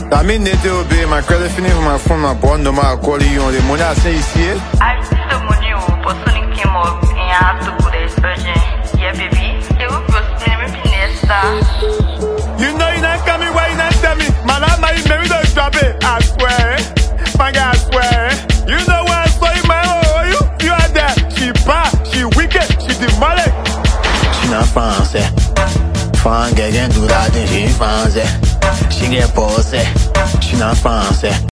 T'as mis n'était au B, ma credit fini pour ma femme, ma bonne de ma collion, les monnaies assez ici. I see the money for Sonic came up and I have to put this version. Yeah, baby. You will post me Nesta. You know you're not coming, why you not tell me? Man, I'm married, maybe don't stop it. I swear. My guy, I swear. You know what I saw in my home, you are there. She bad, she wicked, she demolic. She not fancy. Fan get do that thing, she fancy. She get pussy. She not fancy.